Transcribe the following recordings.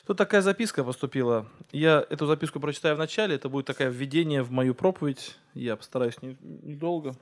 Тут такая записка поступила. Я эту записку прочитаю в начале. Это будет такое введение в мою проповедь. Я постараюсь недолго.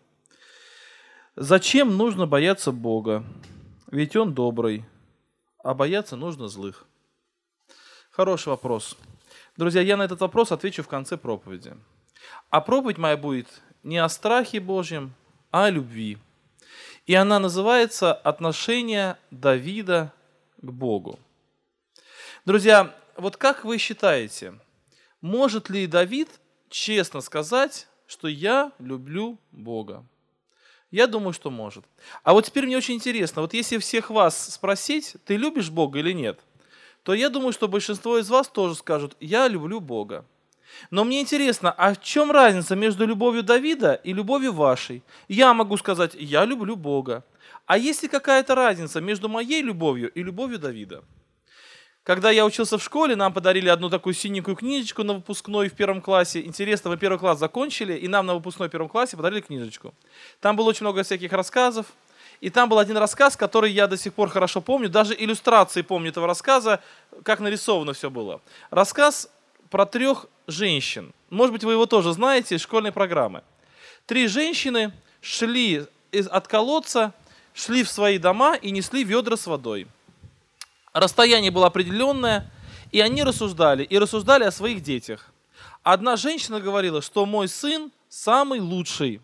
Зачем нужно бояться Бога? Ведь Он добрый, а бояться нужно злых. Хороший вопрос. Друзья, я на этот вопрос отвечу в конце проповеди. А проповедь моя будет не о страхе Божьем, а о любви. И она называется «Отношение Давида к Богу». Друзья, вот как вы считаете, может ли Давид честно сказать, что я люблю Бога? Я думаю, что может. А вот теперь мне очень интересно, вот если всех вас спросить, ты любишь Бога или нет, то я думаю, что большинство из вас тоже скажут, я люблю Бога. Но мне интересно, а в чем разница между любовью Давида и любовью вашей? Я могу сказать, я люблю Бога. А есть ли какая-то разница между моей любовью и любовью Давида? Когда я учился в школе, нам подарили одну такую синенькую книжечку на выпускной в первом классе. Интересно, мы первый класс закончили, и нам на выпускной в первом классе подарили книжечку. Там было очень много всяких рассказов. И там был один рассказ, который я до сих пор хорошо помню. Даже иллюстрации помню этого рассказа, как нарисовано все было. Рассказ про 3 женщин. Может быть, вы его тоже знаете из школьной программы. 3 женщины шли от колодца, шли в свои дома и несли ведра с водой. Расстояние было определенное, и они рассуждали о своих детях. Одна женщина говорила, что мой сын самый лучший.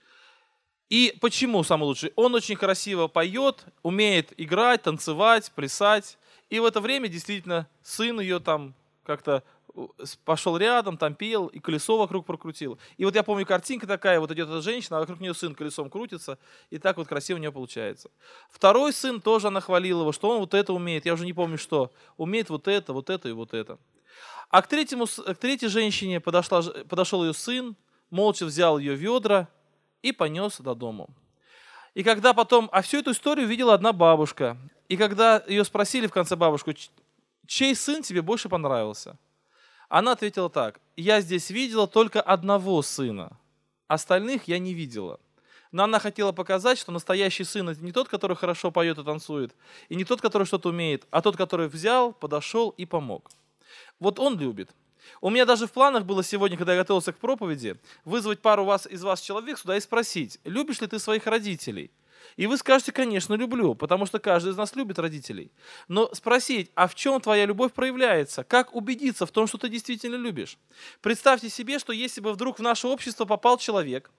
И почему самый лучший? Он очень красиво поет, умеет играть, танцевать, плясать. И в это время действительно сын ее там как-то пошел рядом, там пел, и колесо вокруг прокрутил. И вот я помню, картинка такая, вот идет эта женщина, а вокруг нее сын колесом крутится, и так вот красиво у нее получается. Второй сын тоже она хвалила его, что он вот это умеет, я уже не помню что, умеет вот это и вот это. А к третьей женщине подошел ее сын, молча взял ее ведра и понес до дому. И когда потом, всю эту историю видела одна бабушка, и когда ее спросили в конце бабушку, чей сын тебе больше понравился? Она ответила так, я здесь видела только одного сына, остальных я не видела. Но она хотела показать, что настоящий сын – это не тот, который хорошо поет и танцует, и не тот, который что-то умеет, а тот, который взял, подошел и помог. Вот он любит. У меня даже в планах было сегодня, когда я готовился к проповеди, вызвать пару из вас человек сюда и спросить, любишь ли ты своих родителей? И вы скажете, конечно, люблю, потому что каждый из нас любит родителей. Но спросить, а в чем твоя любовь проявляется? Как убедиться в том, что ты действительно любишь? Представьте себе, что если бы вдруг в наше общество попал человек,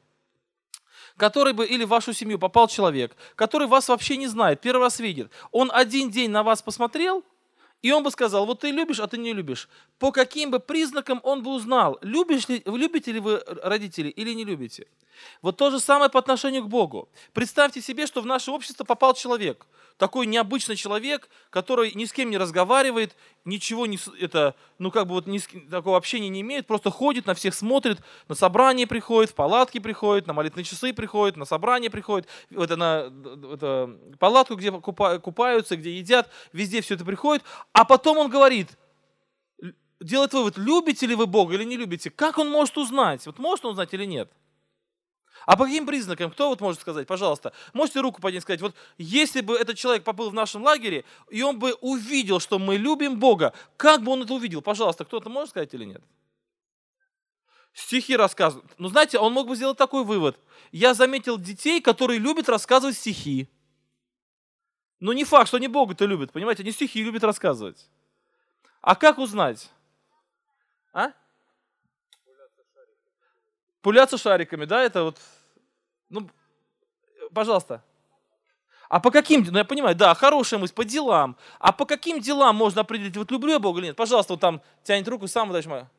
или в вашу семью попал человек, который вас вообще не знает, первый раз видит, он один день на вас посмотрел, и он бы сказал, вот ты любишь, а ты не любишь. По каким бы признакам он бы узнал, любите ли вы родителей или не любите? Вот то же самое по отношению к Богу. Представьте себе, что в наше общество попал человек, такой необычный человек, который ни с кем не разговаривает, ничего не, такого общения не имеет, просто ходит, на всех смотрит, на собрание приходит, в палатки приходит, на молитвенные часы приходит, на собрание приходит, на палатку, где купаются, где едят, везде все это приходит, а потом он говорит, делает вывод, любите ли вы Бога или не любите, как он может узнать, вот может он узнать или нет? А по каким признакам? Кто вот может сказать? Пожалуйста, можете руку поднять и сказать, вот если бы этот человек побыл в нашем лагере, и он бы увидел, что мы любим Бога, как бы он это увидел? Пожалуйста, кто-то может сказать или нет? Стихи рассказывают. Ну, знаете, он мог бы сделать такой вывод. Я заметил детей, которые любят рассказывать стихи. Но не факт, что они Бога-то любят, понимаете? Они стихи любят рассказывать. А как узнать? Пуляться шариками, да, это вот, пожалуйста. А по каким, я понимаю, да, хорошая мысль, по делам. А по каким делам можно определить, вот люблю я Бога или нет? Пожалуйста, вот там тянет руку, сам дальше мою.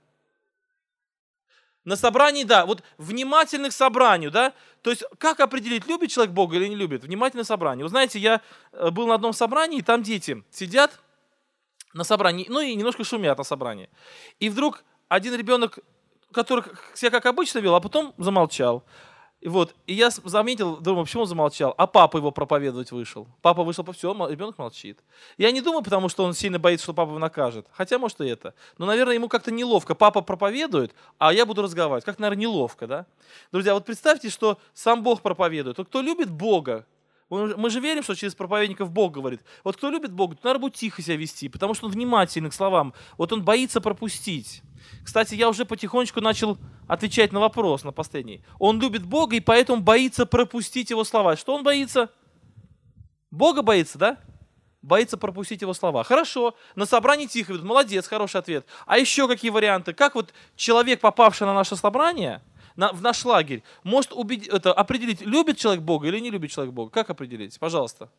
На собрании, да, вот внимательны к собранию, да. То есть, как определить, любит человек Бога или не любит? Внимательно к собранию. Вы знаете, я был на одном собрании, и там дети сидят на собрании, и немножко шумят на собрании. И вдруг один ребенок, который себя как обычно вел, а потом замолчал. И я заметил, думаю, почему он замолчал, а папа его проповедовать вышел. Папа вышел, все, ребенок молчит. Я не думаю, потому что он сильно боится, что папа его накажет. Хотя, может, и это. Но, наверное, ему как-то неловко. Папа проповедует, а я буду разговаривать. Как, наверное, неловко, да? Друзья, вот представьте, что сам Бог проповедует. Вот кто любит Бога, Мы же верим, что через проповедников Бог говорит. Вот кто любит Бога, то надо будет тихо себя вести, потому что он внимательный к словам. Вот он боится пропустить. Кстати, я уже потихонечку начал отвечать на вопрос, на последний. Он любит Бога и поэтому боится пропустить его слова. Что он боится? Бога боится, да? Боится пропустить его слова. Хорошо, на собрании тихо ведут. Молодец, хороший ответ. А еще какие варианты? Как вот человек, попавший на наше собрание, в наш лагерь, может определить, любит человек Бога или не любит человек Бога? Как определить? Пожалуйста.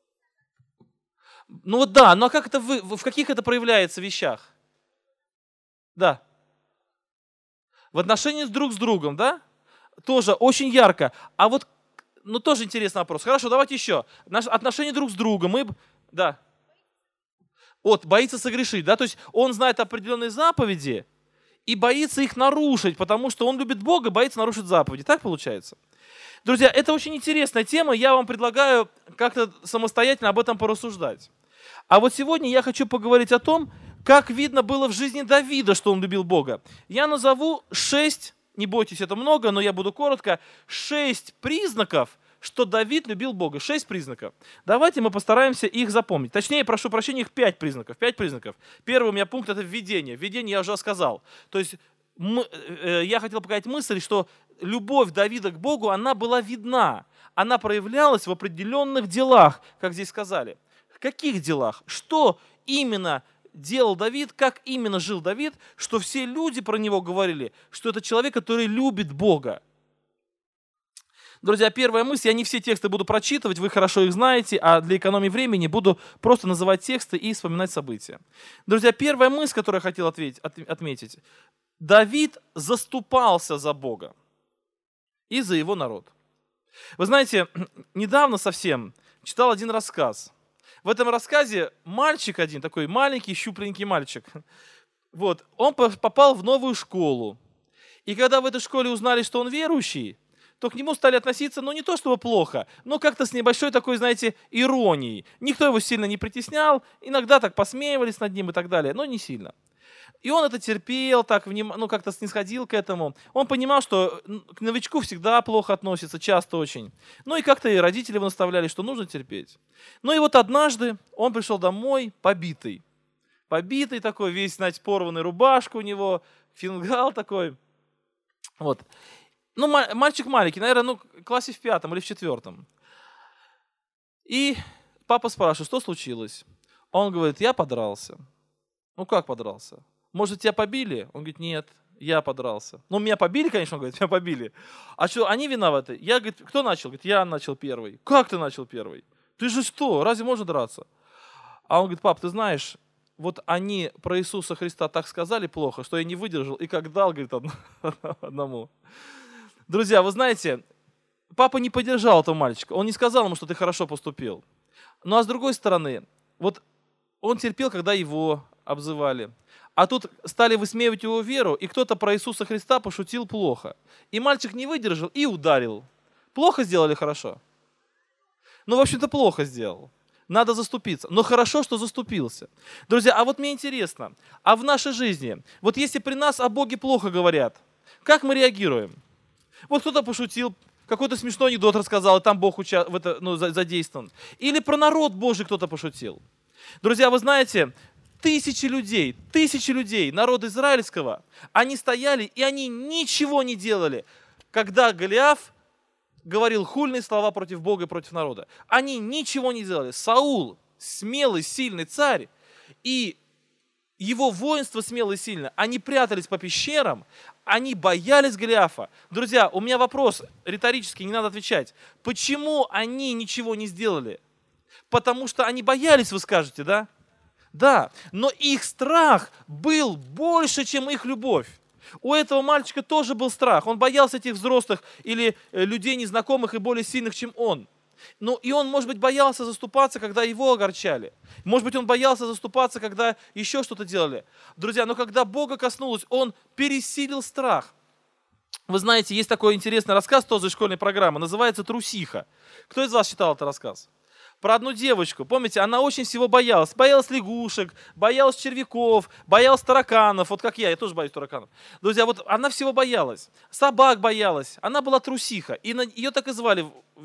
Ну вот да, но как это в каких это проявляется вещах? Да. В отношении друг с другом, да? Тоже очень ярко. А вот, ну тоже интересный вопрос. Хорошо, давайте еще. Наши отношения друг с другом. Да. Вот, боится согрешить, да? То есть он знает определенные заповеди и боится их нарушить, потому что он любит Бога и боится нарушить заповеди. Так получается? Друзья, это очень интересная тема. Я вам предлагаю как-то самостоятельно об этом порассуждать. А вот сегодня я хочу поговорить о том, как видно было в жизни Давида, что он любил Бога. Я назову 6, не бойтесь, это много, но я буду коротко, 6 признаков, что Давид любил Бога. 6 признаков. Давайте мы постараемся их запомнить. Точнее, прошу прощения, их 5 признаков. 5 признаков. Первый у меня пункт – это введение. Введение я уже сказал. То есть я хотел показать мысль, что любовь Давида к Богу, она была видна. Она проявлялась в определенных делах, как здесь сказали. В каких делах? Что именно делал Давид, как именно жил Давид, что все люди про него говорили, что это человек, который любит Бога. Друзья, первая мысль, я не все тексты буду прочитывать, вы хорошо их знаете, а для экономии времени буду просто называть тексты и вспоминать события. Друзья, первая мысль, которую я хотел отметить. Давид заступался за Бога и за его народ. Вы знаете, недавно совсем читал один рассказ. В этом рассказе мальчик один, такой маленький, щупленький мальчик, вот, он попал в новую школу. И когда в этой школе узнали, что он верующий, то к нему стали относиться, ну, не то чтобы плохо, но как-то с небольшой такой, знаете, иронией. Никто его сильно не притеснял, иногда так посмеивались над ним и так далее, но не сильно. И он это терпел, так, как-то снисходил к этому. Он понимал, что к новичку всегда плохо относятся, часто очень. Ну и как-то и родители его наставляли, что нужно терпеть. Ну и вот однажды он пришел домой побитый. Побитый такой, весь, знаете, порванная рубашка у него, фингал такой. Вот. Ну, мальчик маленький, наверное, в классе в 5 или в 4. И папа спрашивает, что случилось? Он говорит, я подрался. Ну, как подрался? Может, тебя побили? Он говорит, нет, я подрался. Ну, меня побили, конечно, он говорит, меня побили. А что, они виноваты? Я, говорит, кто начал? Говорит, я начал первый. Как ты начал первый? Ты же что, разве можно драться? А он говорит, пап, ты знаешь, вот они про Иисуса Христа так сказали плохо, что я не выдержал и как дал, говорит, одному. Друзья, вы знаете, папа не поддержал этого мальчика. Он не сказал ему, что ты хорошо поступил. Ну, а с другой стороны, вот он терпел, когда его обзывали. А тут стали высмеивать его веру, и кто-то про Иисуса Христа пошутил плохо. И мальчик не выдержал и ударил. Плохо сделали, хорошо? Ну, в общем-то, плохо сделал. Надо заступиться. Но хорошо, что заступился. Друзья, а вот мне интересно, а в нашей жизни, вот если при нас о Боге плохо говорят, как мы реагируем? Вот кто-то пошутил, какой-то смешной анекдот рассказал, и там Бог задействован. Или про народ Божий кто-то пошутил. Друзья, вы знаете, тысячи людей народа израильского, они стояли, и они ничего не делали, когда Голиаф говорил хульные слова против Бога и против народа. Они ничего не делали. Саул, смелый, сильный царь, и его воинство смело и сильно, они прятались по пещерам, они боялись Голиафа. Друзья, у меня вопрос риторический, не надо отвечать. Почему они ничего не сделали? Потому что они боялись, вы скажете, да? Да, но их страх был больше, чем их любовь. У этого мальчика тоже был страх. Он боялся этих взрослых или людей незнакомых и более сильных, чем он. Ну и он, может быть, боялся заступаться, когда его огорчали. Может быть, он боялся заступаться, когда еще что-то делали. Друзья, но когда Бога коснулось, он пересилил страх. Вы знаете, есть такой интересный рассказ тоже из школьной программы, называется «Трусиха». Кто из вас читал этот рассказ? Про одну девочку. Помните, она очень всего боялась. Боялась лягушек, боялась червяков, боялась тараканов. Вот как я тоже боюсь тараканов. Друзья, вот она всего боялась. Собак боялась. Она была трусиха. И ее так и звали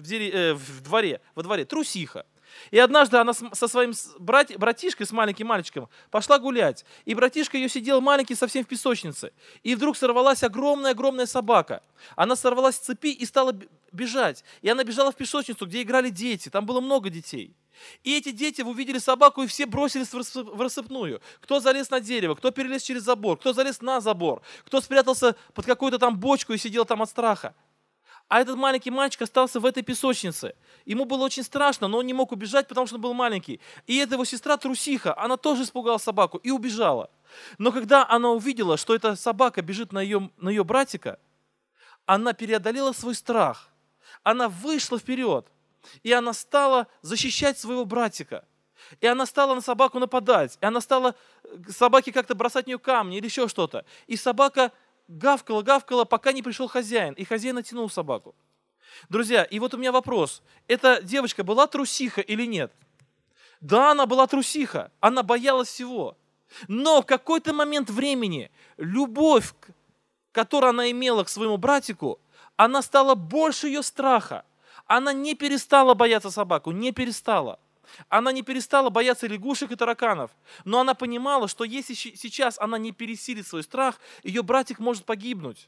во дворе. Трусиха. И однажды она со своим братишкой, с маленьким мальчиком, пошла гулять. И братишка ее сидел маленький совсем в песочнице. И вдруг сорвалась огромная-огромная собака. Она сорвалась с цепи и стала бежать. И она бежала в песочницу, где играли дети. Там было много детей. И эти дети увидели собаку, и все бросились в рассыпную. Кто залез на дерево, кто перелез через забор, кто залез на забор, кто спрятался под какую-то там бочку и сидел там от страха. А этот маленький мальчик остался в этой песочнице. Ему было очень страшно, но он не мог убежать, потому что он был маленький. И эта его сестра трусиха, она тоже испугала собаку и убежала. Но когда она увидела, что эта собака бежит на ее братика, она преодолела свой страх. Она вышла вперед, и она стала защищать своего братика. И она стала на собаку нападать, и она стала собаке как-то бросать в нее камни или еще что-то. И собака гавкала, пока не пришел хозяин, и хозяин оттянул собаку. Друзья, и вот у меня вопрос. Эта девочка была трусиха или нет? Да, она была трусиха, она боялась всего. Но в какой-то момент времени любовь, которую она имела к своему братику, она стала больше ее страха. Она не перестала бояться собаку, не перестала. Она не перестала бояться лягушек и тараканов, но она понимала, что если сейчас она не пересилит свой страх, ее братик может погибнуть.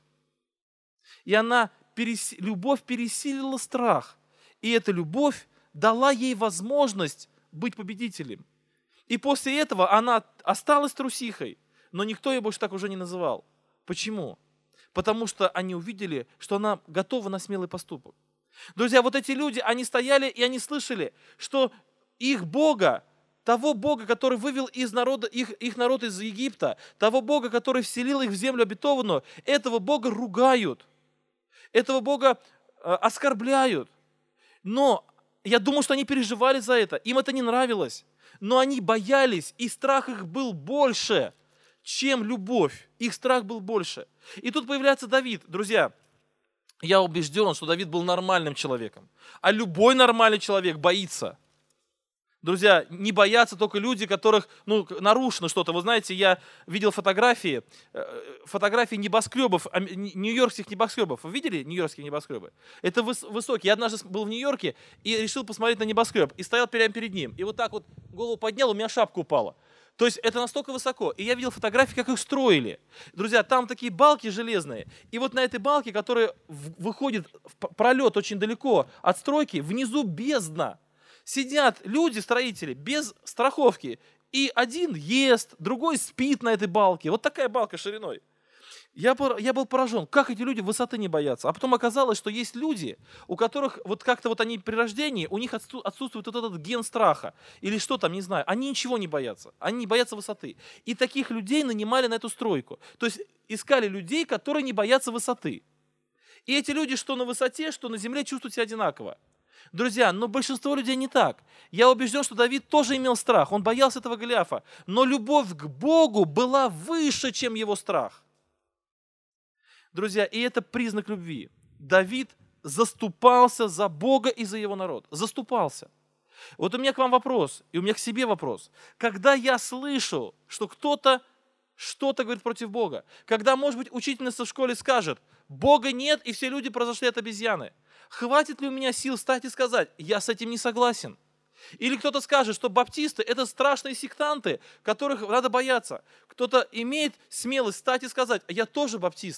И любовь пересилила страх, и эта любовь дала ей возможность быть победителем. И после этого она осталась трусихой, но никто ее больше так уже не называл. Почему? Потому что они увидели, что она готова на смелый поступок. Друзья, вот эти люди, они стояли и они слышали, что их Бога, того Бога, который вывел их народ из Египта, того Бога, который вселил их в землю обетованную, этого Бога ругают, этого Бога оскорбляют. Но я думаю, что они переживали за это, им это не нравилось, но они боялись, и страх их был больше, чем любовь. Их страх был больше. И тут появляется Давид. Друзья, я убежден, что Давид был нормальным человеком, а любой нормальный человек боится. Друзья, не боятся только люди, которых нарушено что-то. Вы знаете, я видел фотографии небоскребов, нью-йоркских небоскребов. Вы видели нью-йоркские небоскребы? Это высокие. Я однажды был в Нью-Йорке и решил посмотреть на небоскреб. И стоял прямо перед ним. И вот так вот голову поднял, у меня шапка упала. То есть это настолько высоко. И я видел фотографии, как их строили. Друзья, там такие балки железные. И вот на этой балке, которая выходит в пролет очень далеко от стройки, внизу бездна. Сидят люди, строители, без страховки. И один ест, другой спит на этой балке. Вот такая балка шириной. Я был поражен, как эти люди высоты не боятся. А потом оказалось, что есть люди, у которых вот как-то вот они при рождении, у них отсутствует вот этот ген страха. Или что там, не знаю. Они ничего не боятся. Они не боятся высоты. И таких людей нанимали на эту стройку. То есть искали людей, которые не боятся высоты. И эти люди, что на высоте, что на земле, чувствуют себя одинаково. Друзья, но большинство людей не так. Я убежден, что Давид тоже имел страх, он боялся этого Голиафа, но любовь к Богу была выше, чем его страх. Друзья, и это признак любви. Давид заступался за Бога и за его народ. Заступался. Вот у меня к вам вопрос, и у меня к себе вопрос. Когда я слышу, что кто-то что-то говорит против Бога, когда, может быть, учительница в школе скажет, Бога нет, и все люди произошли от обезьяны, хватит ли у меня сил встать и сказать, я с этим не согласен? Или кто-то скажет, что баптисты – это страшные сектанты, которых надо бояться. Кто-то имеет смелость встать и сказать, я тоже баптист.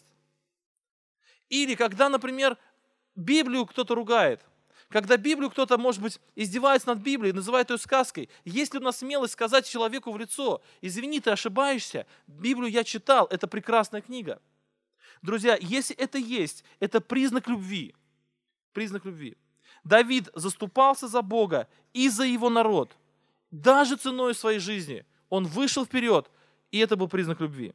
Или когда, например, Библию кто-то ругает, когда Библию кто-то, может быть, издевается над Библией, называет ее сказкой, есть ли у нас смелость сказать человеку в лицо, извини, ты ошибаешься, Библию я читал, это прекрасная книга. Друзья, если это есть, это признак любви. Признак любви. Давид заступался за Бога и за его народ. Даже ценой своей жизни. Он вышел вперед, и это был признак любви.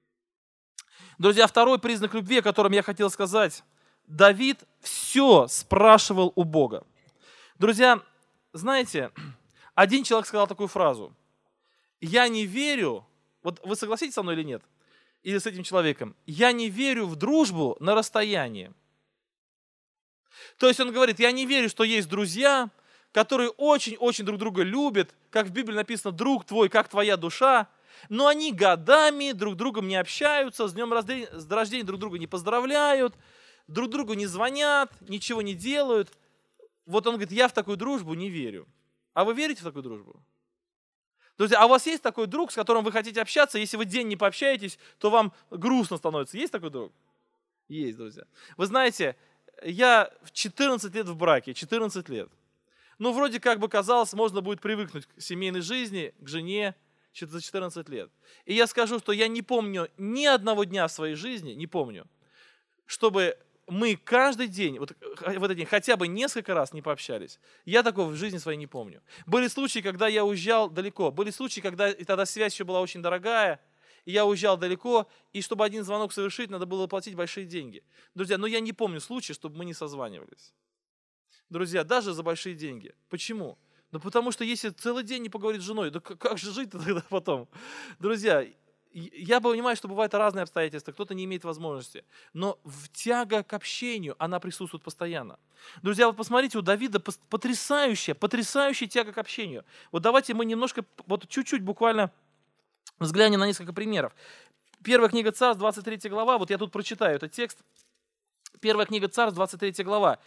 Друзья, второй признак любви, о котором я хотел сказать. Давид все спрашивал у Бога. Друзья, знаете, один человек сказал такую фразу. Я не верю, вот вы согласитесь со мной или нет? Или с этим человеком? Я не верю в дружбу на расстоянии. То есть он говорит, я не верю, что есть друзья, которые очень-очень друг друга любят, как в Библии написано, друг твой, как твоя душа, но они годами друг с другом не общаются, с днем рождения друг друга не поздравляют, друг другу не звонят, ничего не делают. Вот он говорит, я в такую дружбу не верю. А вы верите в такую дружбу? Друзья, а у вас есть такой друг, с которым вы хотите общаться, если вы день не пообщаетесь, то вам грустно становится. Есть такой друг? Есть, друзья. Вы знаете, я в 14 лет в браке, 14 лет. Ну, вроде как бы казалось, можно будет привыкнуть к семейной жизни, к жене за 14 лет. И я скажу, что я не помню ни одного дня в своей жизни, не помню, чтобы мы каждый день, вот в этот день, хотя бы несколько раз не пообщались. Я такого в жизни своей не помню. Были случаи, когда я уезжал далеко. Были случаи, когда и тогда связь еще была очень дорогая, и я уезжал далеко, и чтобы один звонок совершить, надо было платить большие деньги. Друзья, но я не помню случая, чтобы мы не созванивались. Друзья, даже за большие деньги. Почему? Ну, потому что если целый день не поговорить с женой, да как же жить-то тогда потом? Друзья, я понимаю, что бывают разные обстоятельства, кто-то не имеет возможности, но тяга к общению, она присутствует постоянно. Друзья, вот посмотрите, у Давида потрясающая тяга к общению. Вот давайте мы немножко, вот чуть-чуть буквально взглянем на несколько примеров. Первая книга Царств, 23 глава, вот я тут прочитаю этот текст. Первая книга Царств, 23 глава,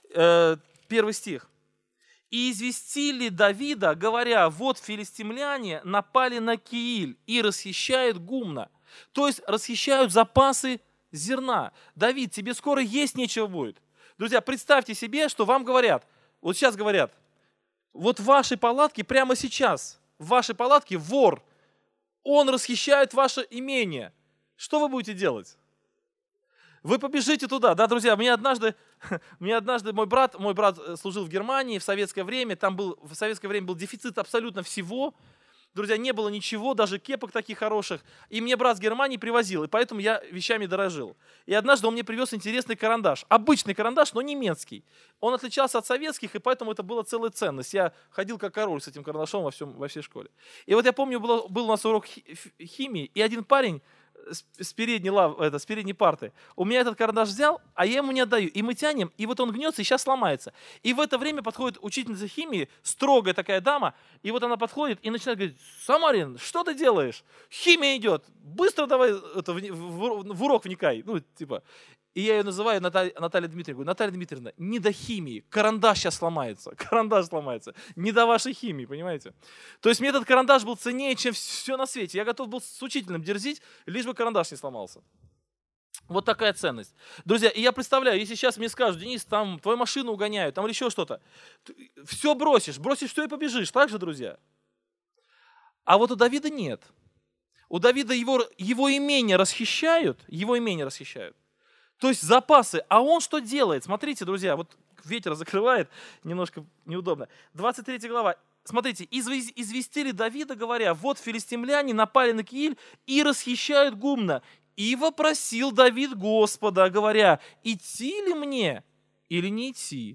1 стих. «И известили Давида, говоря, вот филистимляне напали на Кииль и расхищают гумно». То есть расхищают запасы зерна. Давид, тебе скоро есть нечего будет. Друзья, представьте себе, что вам говорят, вот сейчас говорят, вот в вашей палатке прямо сейчас, в вашей палатке вор, он расхищает ваше имение. Что вы будете делать? Вы побежите туда, да, друзья, мне однажды мой брат служил в Германии в советское время, в советское время был дефицит абсолютно всего, друзья, не было ничего, даже кепок таких хороших, и мне брат с Германии привозил, и поэтому я вещами дорожил. И однажды он мне привез интересный карандаш, обычный карандаш, но немецкий. Он отличался от советских, и поэтому это была целая ценность. Я ходил как король с этим карандашом во всей школе. И вот я помню, был у нас урок химии, и один парень с передней парты. У меня этот карандаш взял, а я ему не отдаю. И мы тянем, и вот он гнется, и сейчас сломается. И в это время подходит учительница химии, строгая такая дама, и вот она подходит и начинает говорить: «Самарин, что ты делаешь? Химия идет, быстро давай в урок вникай». Ну, типа. И я ее называю Наталья Дмитриевна. Говорю: «Наталья Дмитриевна, не до химии, карандаш сейчас сломается, не до вашей химии, понимаете?» То есть мне этот карандаш был ценнее, чем все на свете. Я готов был с учителем дерзить, лишь бы карандаш не сломался. Вот такая ценность. Друзья, и я представляю, если сейчас мне скажут: «Денис, там твою машину угоняют, там или еще что-то», все бросишь все и побежишь, так же, друзья? А вот у Давида нет. У Давида его имение расхищают, то есть запасы. А он что делает? Смотрите, друзья, вот ветер закрывает, немножко неудобно. 23 глава. Смотрите, известили Давида, говоря: вот филистимляне напали на Кииль и расхищают гумно. И вопросил Давид Господа, говоря: идти ли мне или не идти?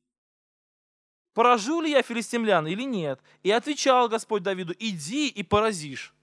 Поражу ли я филистимлян или нет? И отвечал Господь Давиду: иди и поразишь.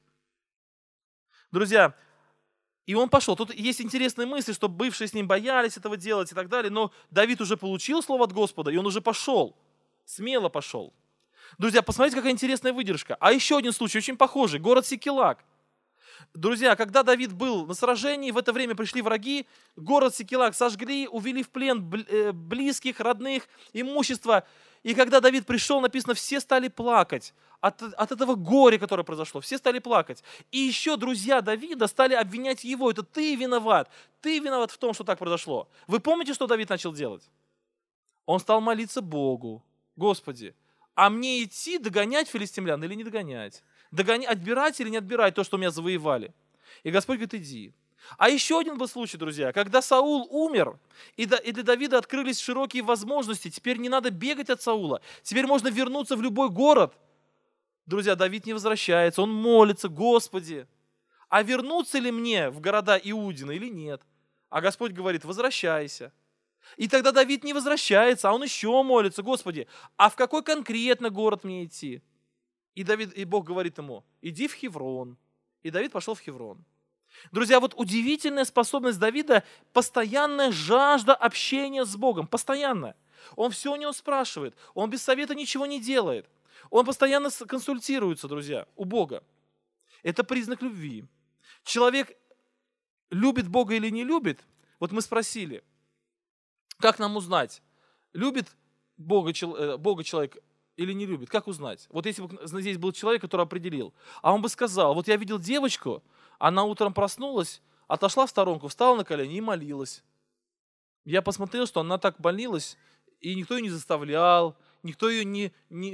Друзья, и он пошел. Тут есть интересные мысли, что бывшие с ним боялись этого делать и так далее, но Давид уже получил слово от Господа, и он уже пошел, смело пошел. Друзья, посмотрите, какая интересная выдержка. А еще один случай, очень похожий, город Сикилак. Друзья, когда Давид был на сражении, в это время пришли враги, город Сикилак сожгли, увели в плен близких, родных, имущество. И когда Давид пришел, написано, все стали плакать от этого горя, которое произошло. Все стали плакать. И еще друзья Давида стали обвинять его. Это ты виноват в том, что так произошло. Вы помните, что Давид начал делать? Он стал молиться Богу: Господи, а мне идти догонять филистимлян или не догонять? Отбирать или не отбирать то, что у меня завоевали? И Господь говорит: иди. А еще один был случай, друзья, когда Саул умер, и для Давида открылись широкие возможности. Теперь не надо бегать от Саула. Теперь можно вернуться в любой город. Друзья, Давид не возвращается, он молится: Господи, а вернуться ли мне в города Иудина или нет? А Господь говорит: возвращайся. И тогда Давид не возвращается, а он еще молится: Господи, а в какой конкретно город мне идти? И Бог говорит ему: иди в Хеврон. И Давид пошел в Хеврон. Друзья, вот удивительная способность Давида, постоянная жажда общения с Богом, постоянно. Он все у него спрашивает. Он без совета ничего не делает. Он постоянно консультируется, друзья, у Бога. Это признак любви. Человек любит Бога или не любит? Вот мы спросили, как нам узнать, любит Бога человек или не любит? Как узнать? Вот если бы здесь был человек, который определил, а он бы сказал, вот я видел девочку, она утром проснулась, отошла в сторонку, встала на колени и молилась. Я посмотрел, что она так молилась, и никто ее не заставлял, никто ее не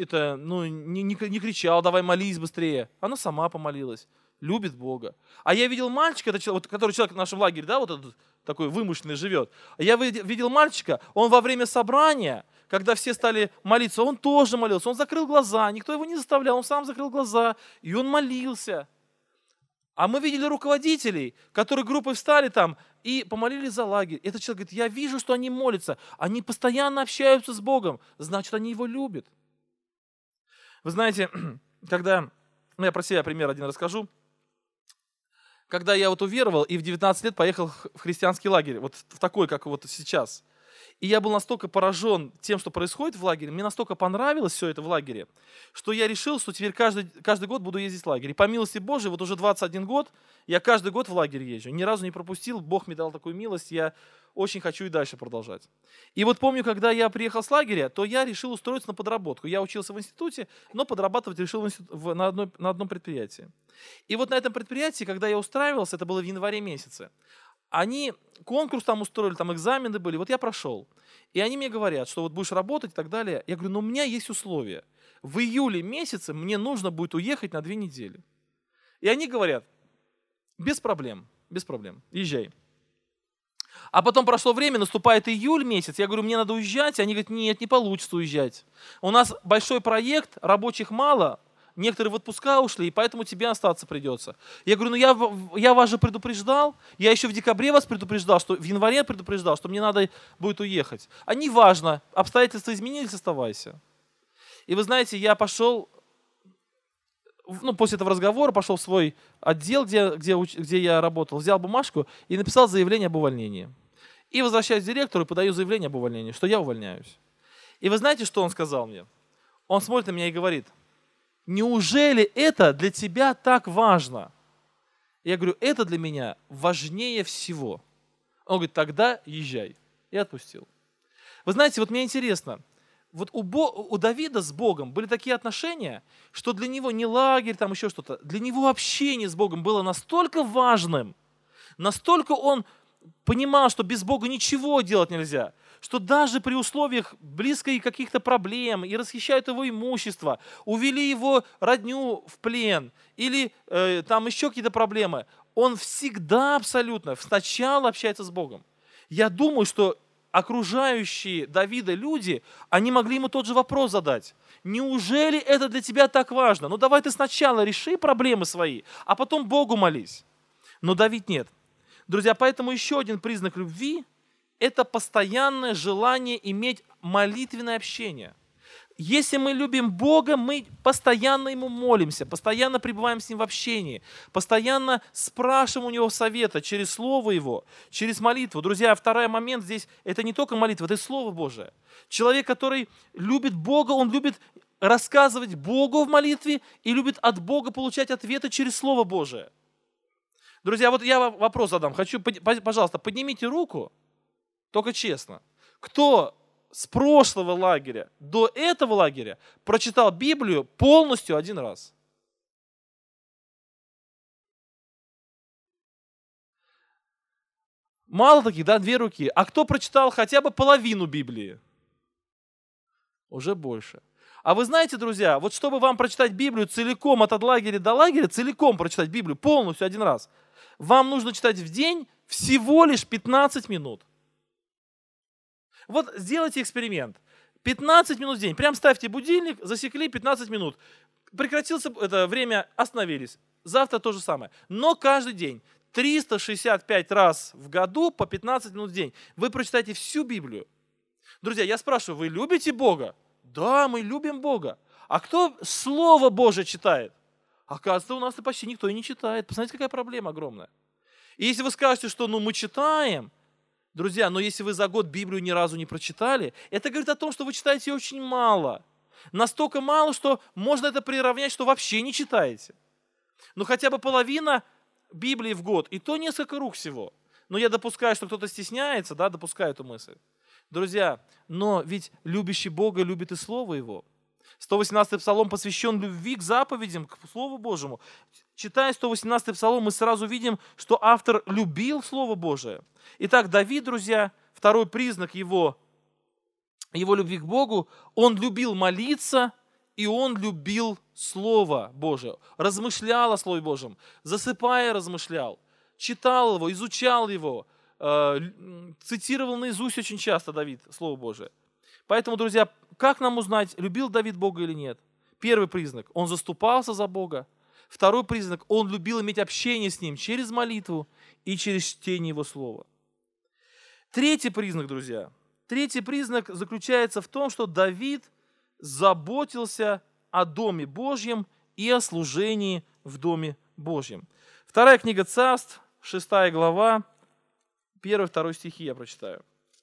кричал, давай молись быстрее. Она сама помолилась, любит Бога. А я видел мальчика, который человек в нашем лагере, да, вот этот такой вымышленный живет. А я видел мальчика, он во время собрания, когда все стали молиться, он тоже молился, он закрыл глаза, никто его не заставлял, он сам закрыл глаза, и он молился. А мы видели руководителей, которые группой встали там и помолились за лагерь. Этот человек говорит, я вижу, что они молятся, они постоянно общаются с Богом, значит, они его любят. Вы знаете, когда, я про себя пример один расскажу, когда я вот уверовал и в 19 лет поехал в христианский лагерь, вот в такой, как вот сейчас, и я был настолько поражен тем, что происходит в лагере, мне настолько понравилось все это в лагере, что я решил, что теперь каждый год буду ездить в лагерь. И по милости Божией, вот уже 21 год, я каждый год в лагерь езжу. Ни разу не пропустил, Бог мне дал такую милость, я очень хочу и дальше продолжать. И вот помню, когда я приехал с лагеря, то я решил устроиться на подработку. Я учился в институте, но подрабатывать решил на одном предприятии. И вот на этом предприятии, когда я устраивался, это было в январе месяце, они конкурс там устроили, там экзамены были, вот я прошел. И они мне говорят, что вот будешь работать и так далее. Я говорю, но у меня есть условия. В июле месяце мне нужно будет уехать на 2 недели. И они говорят, без проблем, езжай. А потом прошло время, наступает июль месяц, я говорю, мне надо уезжать. Они говорят, нет, не получится уезжать. У нас большой проект, рабочих мало, некоторые в отпуска ушли, и поэтому тебе остаться придется. Я говорю, я вас же предупреждал, я еще в декабре вас предупреждал, в январе предупреждал, что мне надо будет уехать. А не важно, обстоятельства изменились, оставайся. И вы знаете, я пошел, после этого разговора пошел в свой отдел, где я работал, взял бумажку и написал заявление об увольнении. И возвращаюсь к директору и подаю заявление об увольнении, что я увольняюсь. И вы знаете, что он сказал мне? Он смотрит на меня и говорит, неужели это для тебя так важно? Я говорю, это для меня важнее всего. Он говорит, тогда езжай. И отпустил. Вы знаете, вот мне интересно, вот у Давида с Богом были такие отношения, что для него не лагерь, там еще что-то, для него общение с Богом было настолько важным, настолько он понимал, что без Бога ничего делать нельзя, что даже при условиях близкой каких-то проблем и расхищают его имущество, увели его родню в плен или там еще какие-то проблемы, он всегда абсолютно сначала общается с Богом. Я думаю, что окружающие Давида люди, они могли ему тот же вопрос задать. Неужели это для тебя так важно? Ну давай ты сначала реши проблемы свои, а потом Богу молись. Но Давид нет. Друзья, поэтому еще один признак любви – это постоянное желание иметь молитвенное общение. Если мы любим Бога, мы постоянно Ему молимся, постоянно пребываем с Ним в общении, постоянно спрашиваем у Него совета через Слово Его, через молитву. Друзья, второй момент здесь – это не только молитва, это и Слово Божие. Человек, который любит Бога, он любит рассказывать Богу в молитве и любит от Бога получать ответы через Слово Божие. Друзья, вот я вам вопрос задам. Пожалуйста, поднимите руку, только честно. Кто с прошлого лагеря до этого лагеря прочитал Библию полностью один раз? Мало таких, да, 2 руки. А кто прочитал хотя бы половину Библии? Уже больше. А вы знаете, друзья, вот чтобы вам прочитать Библию целиком от лагеря до лагеря, целиком прочитать Библию полностью один раз, вам нужно читать в день всего лишь 15 минут. Вот сделайте эксперимент. 15 минут в день. Прям ставьте будильник, засекли 15 минут. Прекратился это время, остановились. Завтра то же самое. Но каждый день. 365 раз в году по 15 минут в день. Вы прочитаете всю Библию. Друзья, я спрашиваю, вы любите Бога? Да, мы любим Бога. А кто Слово Божие читает? Оказывается, у нас почти никто и не читает. Посмотрите, какая проблема огромная. И если вы скажете, что мы читаем, Друзья, но если вы за год Библию ни разу не прочитали, это говорит о том, что вы читаете очень мало. Настолько мало, что можно это приравнять, что вообще не читаете. Но хотя бы половина Библии в год, и то несколько рук всего. Но я допускаю, что кто-то стесняется, да, допускаю эту мысль. Друзья, но ведь любящий Бога любит и Слово Его. 118-й псалом посвящен любви к заповедям, к Слову Божьему. Читая 118-й псалом, мы сразу видим, что автор любил Слово Божие. Итак, Давид, друзья, второй признак его любви к Богу, он любил молиться, и он любил Слово Божие. Размышлял о Слове Божьем, засыпая размышлял, читал его, изучал его, цитировал наизусть очень часто Давид Слово Божие. Поэтому, друзья, как нам узнать, любил Давид Бога или нет? Первый признак – он заступался за Бога. Второй признак – он любил иметь общение с Ним через молитву и через чтение Его Слова. Третий признак, друзья, заключается в том, что Давид заботился о Доме Божьем и о служении в Доме Божьем. Вторая книга Царств, 6 глава, 1-2 стихи я прочитаю.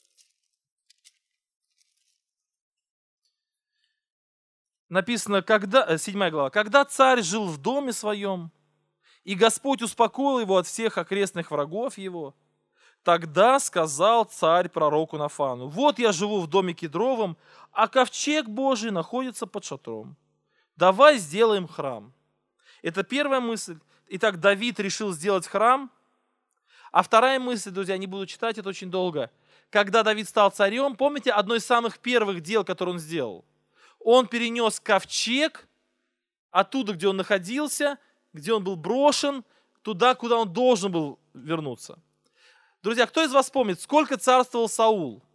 Написано, 7 глава. «Когда царь жил в доме своем, и Господь успокоил его от всех окрестных врагов его, тогда сказал царь пророку Нафану: вот я живу в доме кедровом, а ковчег Божий находится под шатром. Давай сделаем храм». Это первая мысль. Итак, Давид решил сделать храм. А вторая мысль, друзья, не буду читать, это очень долго. Когда Давид стал царем, помните, одно из самых первых дел, которые он сделал? Он перенес ковчег оттуда, где он находился, где он был брошен, туда, куда он должен был вернуться. Друзья, кто из вас помнит, сколько царствовал Саул?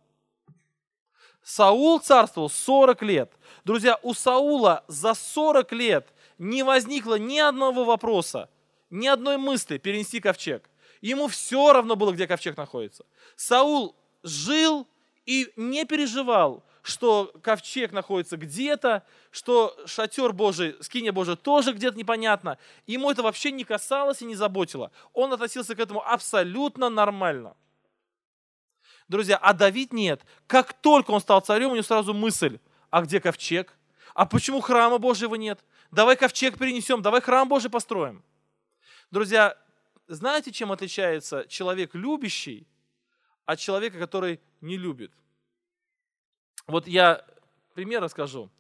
Саул царствовал 40 лет. Друзья, у Саула за 40 лет не возникло ни одного вопроса, ни одной мысли перенести ковчег. Ему все равно было, где ковчег находится. Саул жил и не переживал, что ковчег находится где-то, что шатер Божий, скиния Божия тоже где-то непонятно. Ему это вообще не касалось и не заботило. Он относился к этому абсолютно нормально. Друзья, а Давид нет. Как только он стал царем, у него сразу мысль: а где ковчег? А почему храма Божьего нет? Давай ковчег перенесем, давай храм Божий построим. Друзья, знаете, чем отличается человек любящий от человека, который не любит? Вот я пример расскажу.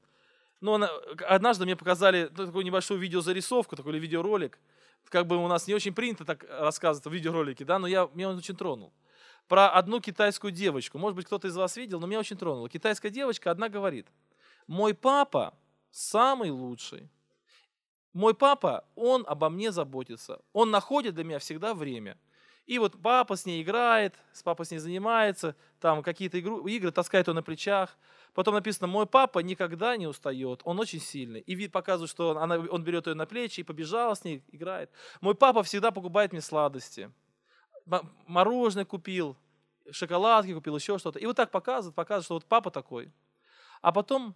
Однажды мне показали такую небольшую видеозарисовку, такой видеоролик. Как бы у нас не очень принято так рассказывать в видеоролике, да, но меня он очень тронул. Про одну китайскую девочку. Может быть, кто-то из вас видел, но меня очень тронуло. Китайская девочка одна говорит: мой папа самый лучший. Мой папа, он обо мне заботится. Он находит для меня всегда время. И вот папа с ней играет, папа с ней занимается, там какие-то игры таскает он на плечах. Потом написано: мой папа никогда не устает, он очень сильный. И вид показывает, что он берет ее на плечи и побежал с ней, играет. Мой папа всегда покупает мне сладости. Мороженое купил, шоколадки купил, еще что-то. И вот так показывает, что вот папа такой. А потом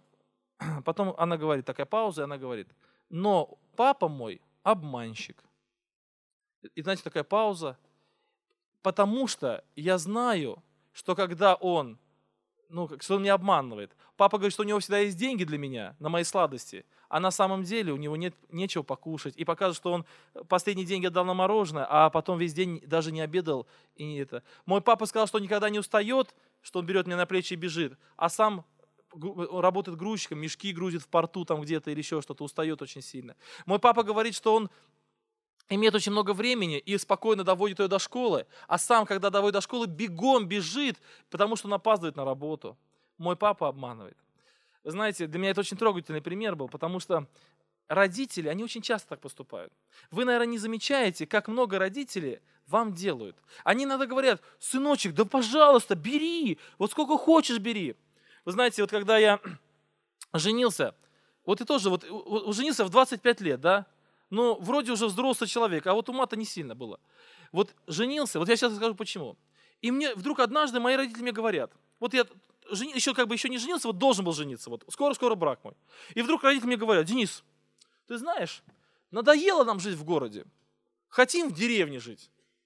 она говорит, такая пауза, и она говорит: но папа мой обманщик. И знаете, такая пауза. Потому что я знаю, что когда он меня обманывает. Папа говорит, что у него всегда есть деньги для меня, на мои сладости, а на самом деле у него нечего покушать. И показывает, что он последние деньги отдал на мороженое, а потом весь день даже не обедал. Мой папа сказал, что никогда не устает, что он берет меня на плечи и бежит, а сам работает грузчиком, мешки грузит в порту там где-то или еще что-то, устает очень сильно. Мой папа говорит, что он имеет очень много времени и спокойно доводит ее до школы, а сам, когда доводит до школы, бегом бежит, потому что он опаздывает на работу. Мой папа обманывает. Вы знаете, для меня это очень трогательный пример был, потому что родители, они очень часто так поступают. Вы, наверное, не замечаете, как много родителей вам делают. Они иногда говорят: сыночек, да пожалуйста, бери, вот сколько хочешь бери. Вы знаете, вот когда я женился, вот и тоже женился в 25 лет, да? Ну, вроде уже взрослый человек, а вот ума-то не сильно было. Вот женился, вот я сейчас скажу почему. И мне вдруг однажды мои родители мне говорят: вот я еще не женился, вот должен был жениться, вот скоро брак мой. И вдруг родители мне говорят: Денис, ты знаешь, надоело нам жить в городе, хотим в деревне жить.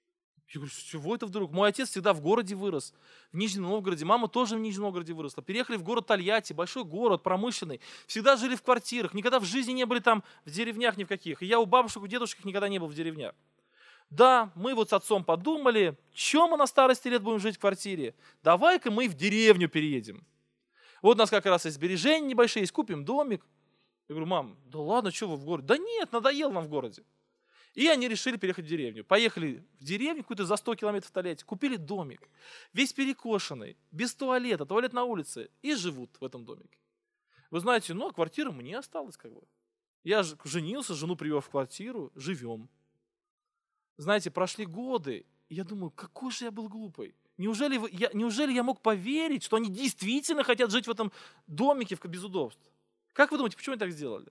Я говорю, с чего это вдруг? Мой отец всегда в городе вырос, в Нижнем Новгороде. Мама тоже в Нижнем Новгороде выросла. Переехали в город Тольятти, большой город, промышленный. Всегда жили в квартирах, никогда в жизни не были там в деревнях ни в каких. И я у бабушек, у дедушек никогда не был в деревнях. Да, мы вот с отцом подумали, чем мы на старости лет будем жить в квартире? Давай-ка мы в деревню переедем. Вот у нас как раз есть сбережения небольшие, есть, купим домик. Я говорю, мам, да ладно, что вы в городе? Да нет, надоело нам в городе. И они решили переехать в деревню. Поехали в деревню, какую-то за 100 километров в Тольятти, купили домик, весь перекошенный, без туалета, туалет на улице, и живут в этом домике. Вы знаете, ну, а квартира мне осталась как бы. Я женился, жену привел в квартиру, живем. Знаете, прошли годы, и я думаю, какой же я был глупый. Неужели я мог поверить, что они действительно хотят жить в этом домике без удобств? Как вы думаете, почему они так сделали?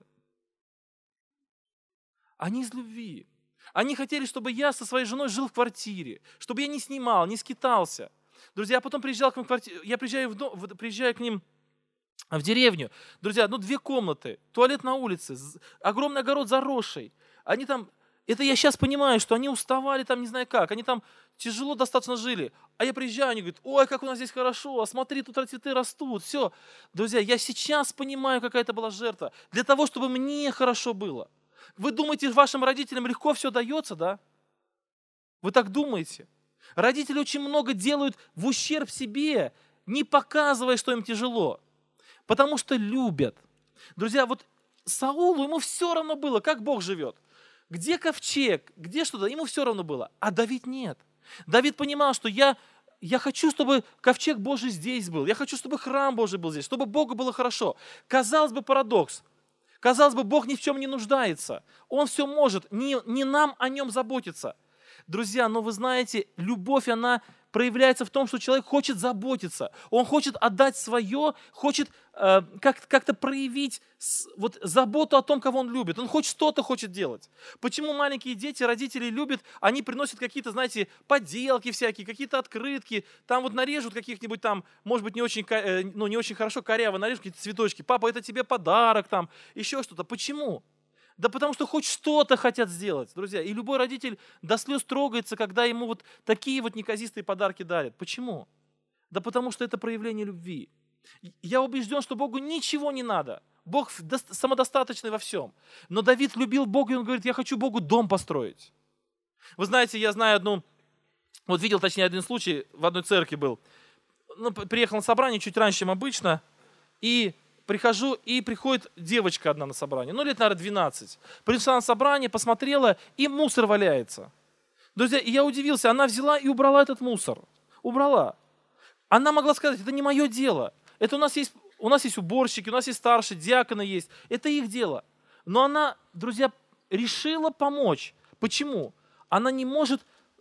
Они из любви. Они хотели, чтобы я со своей женой жил в квартире, чтобы я не снимал, не скитался. Друзья, я потом приезжал к ним в квартиру, я приезжаю к ним в деревню. Друзья, 2 комнаты, туалет на улице, огромный огород заросший. Они там, это я сейчас понимаю, что они уставали там не знаю как, они там тяжело достаточно жили. А я приезжаю, они говорят, ой, как у нас здесь хорошо, а смотри, тут цветы растут, все. Друзья, я сейчас понимаю, какая это была жертва. Для того, чтобы мне хорошо было. Вы думаете, вашим родителям легко все дается, да? Вы так думаете? Родители очень много делают в ущерб себе, не показывая, что им тяжело. Потому что любят. Друзья, вот Саулу ему все равно было, как Бог живет. Где ковчег, где что-то, ему все равно было. А Давид нет. Давид понимал, что я хочу, чтобы ковчег Божий здесь был. Я хочу, чтобы храм Божий был здесь, чтобы Богу было хорошо. Казалось бы, парадокс. Казалось бы, Бог ни в чем не нуждается. Он все может. Не нам о нем заботиться. Друзья, но вы знаете, любовь, она проявляется в том, что человек хочет заботиться. Он хочет отдать свое, хочет как-то проявить заботу о том, кого он любит. Он что-то хочет делать. Почему маленькие дети, родители любят, они приносят какие-то, знаете, поделки всякие, какие-то открытки, там вот нарежут каких-нибудь там, может быть, не очень хорошо, коряво нарежут какие-то цветочки. Папа, это тебе подарок там, еще что-то. Почему? Да потому что хоть что-то хотят сделать, друзья. И любой родитель до слез трогается, когда ему вот такие вот неказистые подарки дарят. Почему? Да потому что это проявление любви. Я убежден, что Богу ничего не надо. Бог самодостаточный во всем. Но Давид любил Бога, и он говорит, я хочу Богу дом построить. Вы знаете, я знаю видел один случай, в одной церкви был. Приехал на собрание чуть раньше, чем обычно, и прихожу, и приходит девочка одна на собрание, лет, наверное, 12. Пришла на собрание, посмотрела, и мусор валяется. Друзья, и я удивился, она взяла и убрала этот мусор. Убрала. Она могла сказать, это не мое дело. Это у нас есть уборщики, у нас есть старшие, диаконы есть. Это их дело. Но она, друзья, решила помочь. Почему? Она не может,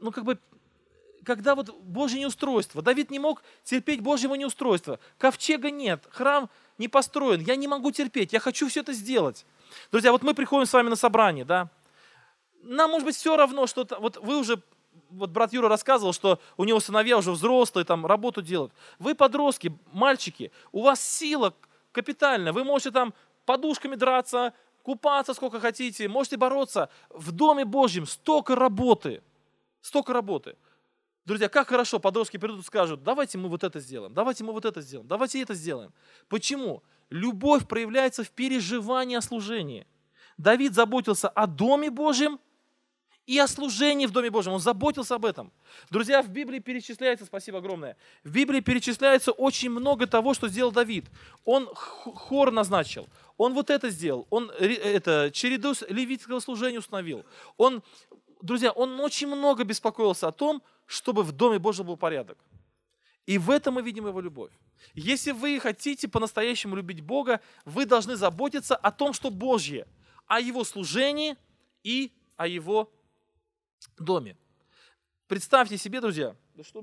когда вот Божье неустройство. Давид не мог терпеть Божьего неустройства. Ковчега нет, храм не построен. Я не могу терпеть, я хочу все это сделать. Друзья, вот мы приходим с вами на собрание, да. Нам, может быть, все равно, что вы уже, брат Юра рассказывал, что у него сыновья уже взрослые, там работу делают. Вы подростки, мальчики, у вас сила капитальная. Вы можете там подушками драться, купаться сколько хотите, можете бороться. В Доме Божьем столько работы. Столько работы. Друзья, как хорошо, подростки придут и скажут, давайте мы вот это сделаем, давайте мы вот это сделаем, давайте это сделаем. Почему? Любовь проявляется в переживании о служении. Давид заботился о Доме Божьем и о служении в Доме Божьем. Он заботился об этом. Друзья, в Библии перечисляется, спасибо огромное, в Библии перечисляется очень много того, что сделал Давид. Он хор назначил, он вот это сделал, он череду левитского служения установил. Друзья, он очень много беспокоился о том, чтобы в Доме Божьем был порядок. И в этом мы видим его любовь. Если вы хотите по-настоящему любить Бога, вы должны заботиться о том, что Божье, о Его служении и о Его доме. Представьте себе, друзья,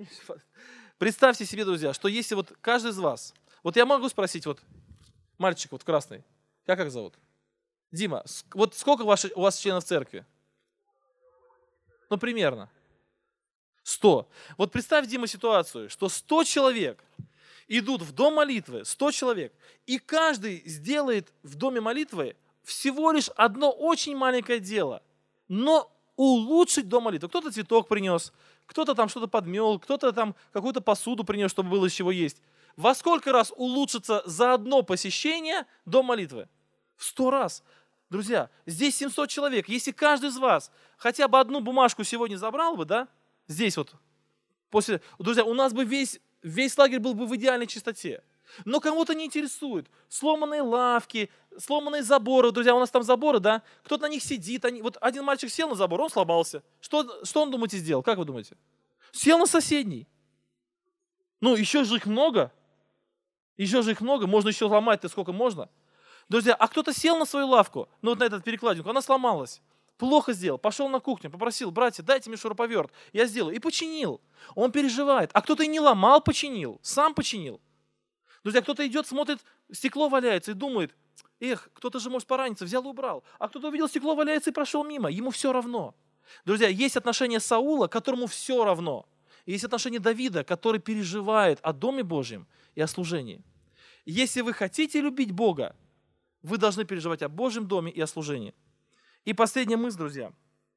что если вот каждый из вас, вот я могу спросить, мальчик красный, как зовут? Дима, вот сколько у вас членов церкви? Примерно. 100. Вот представь, Дима, ситуацию, что 100 человек идут в дом молитвы, 100 человек, и каждый сделает в доме молитвы всего лишь одно очень маленькое дело, но улучшить до молитвы. Кто-то цветок принес, кто-то там что-то подмел, кто-то там какую-то посуду принес, чтобы было из чего есть. Во сколько раз улучшится за одно посещение до молитвы? В 100 раз. Друзья, здесь 700 человек. Если каждый из вас хотя бы одну бумажку сегодня забрал бы, да, здесь вот, друзья, у нас бы весь лагерь был бы в идеальной чистоте. Но кому-то не интересует. Сломанные лавки, сломанные заборы. Друзья, у нас там заборы, да? Кто-то на них сидит. Вот один мальчик сел на забор, он сломался. Что он, думаете, сделал? Как вы думаете? Сел на соседний. Ну, еще же их много. Можно еще ломать-то сколько можно. Друзья, а кто-то сел на свою лавку, ну вот на этот перекладинку, она сломалась. Плохо сделал, пошел на кухню, попросил: братья, дайте мне шуруповерт, я сделаю. И починил. Он переживает. А кто-то и не ломал, починил, сам починил. Друзья, кто-то идет, смотрит, стекло валяется и думает: эх, кто-то же может пораниться, взял и убрал. А кто-то увидел, стекло валяется и прошел мимо, ему все равно. Друзья, есть отношение Саула, которому все равно. И есть отношение Давида, который переживает о Доме Божьем и о служении. Если вы хотите любить Бога, вы должны переживать о Божьем доме и о служении. И последняя мысль, друзья.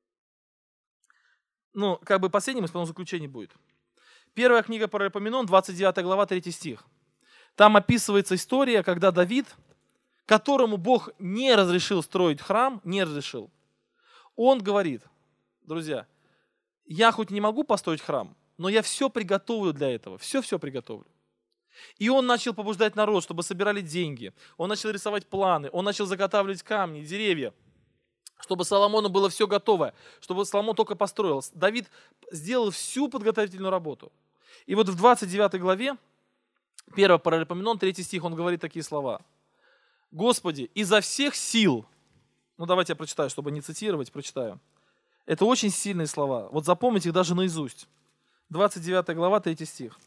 Последняя мысль, потом заключение будет. Первая книга Паралипоменон, 29 глава, 3 стих. Там описывается история, когда Давид, которому Бог не разрешил строить храм, он говорит: друзья, я хоть не могу построить храм, но я все приготовлю для этого, все приготовлю. И он начал побуждать народ, чтобы собирали деньги. Он начал рисовать планы, он начал заготавливать камни, деревья, чтобы Соломону было все готово, чтобы Соломон только построил. Давид сделал всю подготовительную работу. И вот в 29 главе, 1 Паралипоменон, 3 стих, он говорит такие слова. «Господи, изо всех сил...» Давайте я прочитаю, чтобы не цитировать, прочитаю. Это очень сильные слова. Вот запомните их даже наизусть. 29 глава, 3 стих.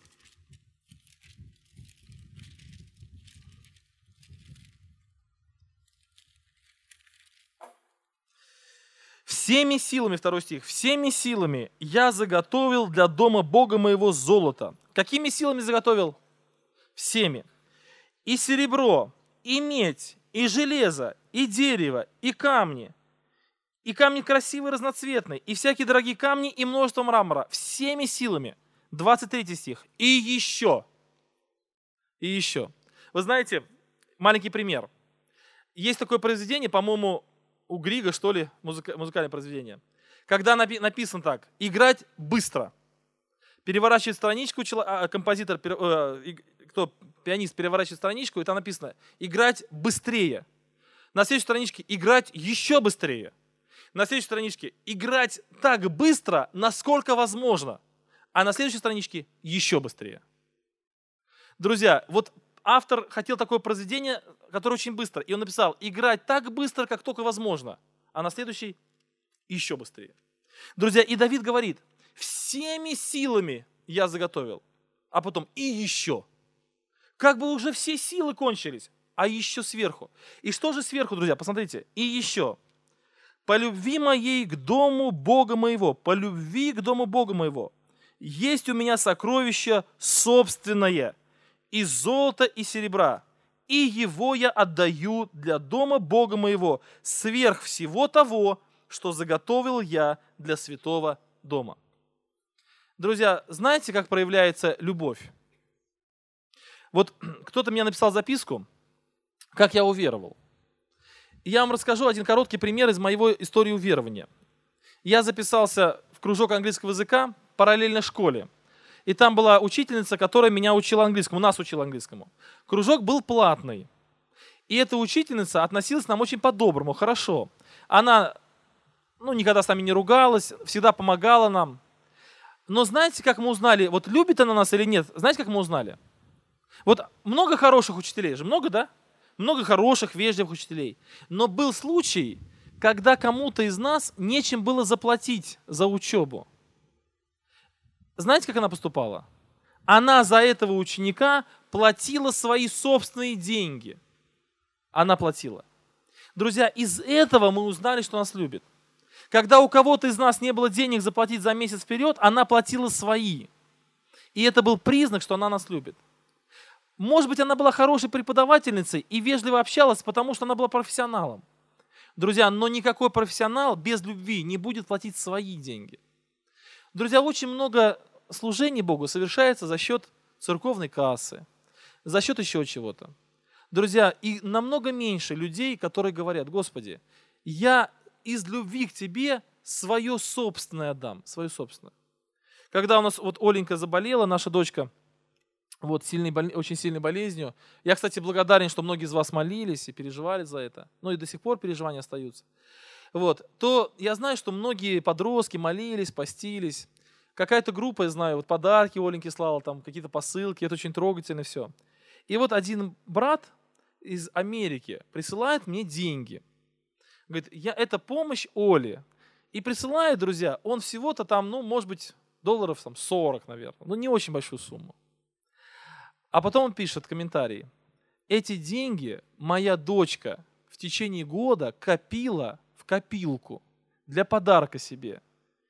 «Всеми силами», 2 стих, «всеми силами я заготовил для дома Бога моего золото». Какими силами заготовил? Всеми. «И серебро, и медь, и железо, и дерево, и камни красивые, разноцветные, и всякие дорогие камни, и множество мрамора». Всеми силами. 23 стих. «И еще». Вы знаете, маленький пример. Есть такое произведение, по-моему, у Грига, что ли, музыкальное произведение. Когда написано так: «играть быстро». Переворачивает страничку, композитор, пианист переворачивает страничку, и там написано: «играть быстрее». На следующей страничке: «играть еще быстрее». На следующей страничке: «играть так быстро, насколько возможно». А на следующей страничке: «еще быстрее». Друзья, вот автор хотел такое произведение, которое очень быстро. И он написал: «играть так быстро, как только возможно». А на следующий: «еще быстрее». Друзья, и Давид говорит: «всеми силами я заготовил». А потом: «и еще». Как бы уже все силы кончились, а еще сверху. И что же сверху, друзья? Посмотрите. «И еще. По любви моей к дому Бога моего, по любви к дому Бога моего, есть у меня сокровище собственное из золота и серебра, и его я отдаю для дома Бога моего, сверх всего того, что заготовил я для святого дома». Друзья, знаете, как проявляется любовь? Вот кто-то мне написал записку, как я уверовал. И я вам расскажу один короткий пример из моего истории уверования. Я записался в кружок английского языка параллельно школе. И там была учительница, которая меня учила английскому, нас учила английскому. Кружок был платный. И эта учительница относилась к нам очень по-доброму, хорошо. Она никогда с нами не ругалась, всегда помогала нам. Но знаете, как мы узнали, вот любит она нас или нет, знаете, как мы узнали? Вот много хороших учителей же, много, да? Много хороших, вежливых учителей. Но был случай, когда кому-то из нас нечем было заплатить за учебу. Знаете, как она поступала? Она за этого ученика платила свои собственные деньги. Она платила. Друзья, из этого мы узнали, что нас любит. Когда у кого-то из нас не было денег заплатить за месяц вперед, она платила свои. И это был признак, что она нас любит. Может быть, она была хорошей преподавательницей и вежливо общалась, потому что она была профессионалом. Друзья, но никакой профессионал без любви не будет платить свои деньги. Друзья, очень много служений Богу совершается за счет церковной кассы, за счет еще чего-то. Друзья, и намного меньше людей, которые говорят: Господи, я из любви к Тебе свое собственное отдам, свое собственное. Когда у нас вот Оленька заболела, наша дочка, вот очень сильной болезнью. Я, кстати, благодарен, что многие из вас молились и переживали за это. Ну и до сих пор переживания остаются. Вот. То я знаю, что многие подростки молились, постились. Какая-то группа, я знаю, вот подарки Оленьке слала, там какие-то посылки. Это очень трогательно все. И вот один брат из Америки присылает мне деньги. Говорит, это помощь Оле. И присылает, друзья, он всего-то там, ну, может быть, долларов там 40, наверное. Ну, не очень большую сумму. А потом он пишет комментарий. Эти деньги моя дочка в течение года копила в копилку для подарка себе.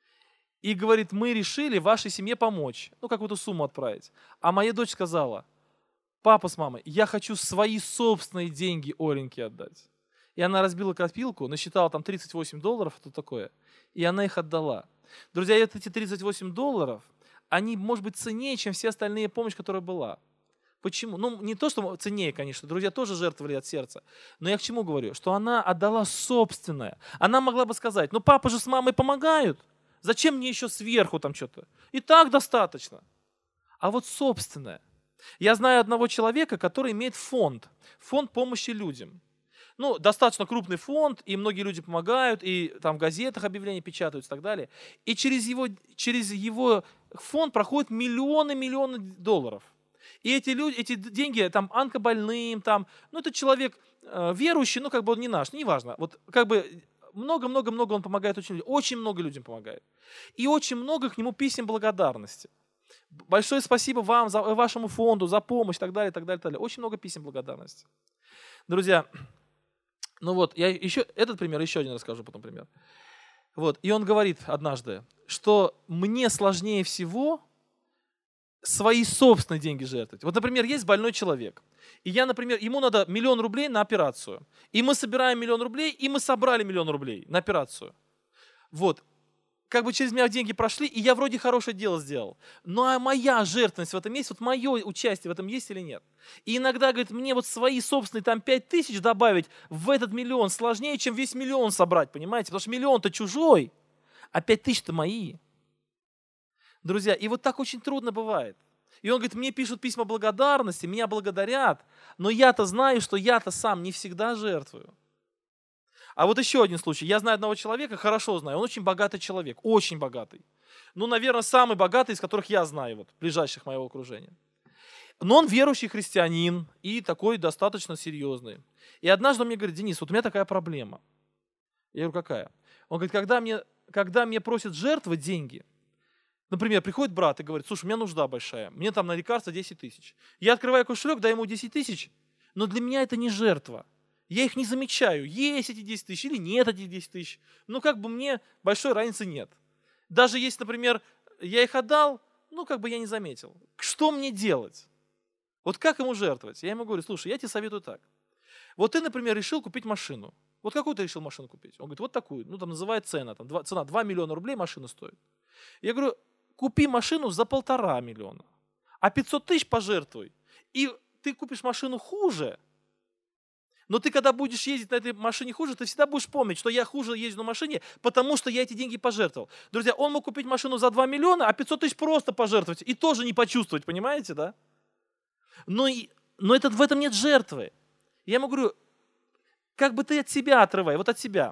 И говорит, мы решили вашей семье помочь. Ну, какую-то сумму отправить. А моя дочь сказала, папа с мамой, я хочу свои собственные деньги Оленьке отдать. И она разбила копилку, насчитала там $38, это такое, и она их отдала. Друзья, эти $38, они, может быть, ценнее, чем все остальные помощь, которая была. Почему? Ну, не то, что ценнее, конечно, друзья тоже жертвовали от сердца. Но я к чему говорю? Что она отдала собственное. Она могла бы сказать, ну папа же с мамой помогают, зачем мне еще сверху там что-то? И так достаточно. А вот собственное. Я знаю одного человека, который имеет фонд помощи людям. Ну, достаточно крупный фонд, и многие люди помогают, и там в газетах объявления печатаются и так далее. И через его фонд проходят миллионы долларов. И эти деньги там онкобольным, там, ну это человек верующий, ну как бы он не наш, неважно. Вот как бы много-много-много он помогает очень много людям помогает. И очень много к нему писем благодарности. Большое спасибо вам, вашему фонду, за помощь, и так далее, и так далее, и так далее. Очень много писем благодарности. Друзья, ну вот, я этот пример, еще один расскажу потом пример. Вот, и он говорит однажды, что мне сложнее всего свои собственные деньги жертвовать. Вот, например, есть больной человек, и я, например, ему надо 1 000 000 рублей на операцию. И мы собираем 1 000 000 рублей, и мы собрали 1 000 000 рублей на операцию. Вот. Как бы через меня деньги прошли, и я вроде хорошее дело сделал. Ну а моя жертвенность в этом есть, вот мое участие в этом есть или нет? И иногда, говорит, мне вот свои собственные там 5000 добавить в этот 1 000 000 сложнее, чем весь 1 000 000 собрать, понимаете? Потому что 1 000 000-то чужой, а 5000-то мои. Друзья, и вот так очень трудно бывает. И он говорит, мне пишут письма благодарности, меня благодарят, но я-то знаю, что я-то сам не всегда жертвую. А вот еще один случай. Я знаю одного человека, хорошо знаю, он очень богатый человек, очень богатый. Ну, наверное, самый богатый, из которых я знаю, вот, ближайших моего окружения. Но он верующий христианин и такой достаточно серьезный. И однажды он мне говорит, Денис, вот у меня такая проблема. Я говорю, какая? Он говорит, когда мне просят жертвовать деньги, например, приходит брат и говорит, слушай, у меня нужда большая, мне там на лекарства 10 000. Я открываю кошелек, даю ему 10 000, но для меня это не жертва. Я их не замечаю, есть эти 10 000 или нет этих 10 000. Ну, как бы мне большой разницы нет. Даже если, например, я их отдал, ну, как бы я не заметил. Что мне делать? Вот как ему жертвовать? Я ему говорю, слушай, я тебе советую так. Вот ты, например, решил купить машину. Вот какую ты решил машину купить? Он говорит, вот такую. Ну, там называет цена. Цена 2 миллиона рублей машина стоит. Я говорю, купи машину за 1,5 миллиона. А 500 000 пожертвуй. И ты купишь машину хуже. Но ты, когда будешь ездить на этой машине хуже, ты всегда будешь помнить, что я хуже езжу на машине, потому что я эти деньги пожертвовал. Друзья, он мог купить машину за 2 миллиона, а 500 000 просто пожертвовать. И тоже не почувствовать, понимаете, да? Но в этом нет жертвы. Я ему говорю, как бы ты от себя отрывай, вот от себя.